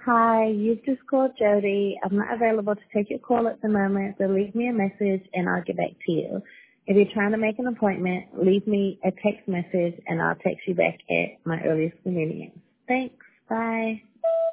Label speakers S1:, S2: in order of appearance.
S1: Hi, you've just called Jody. I'm not available to take your call at the moment, so leave me a message and I'll get back to you. If you're trying to make an appointment, leave me a text message and I'll text you back at my earliest convenience. Thanks. Bye.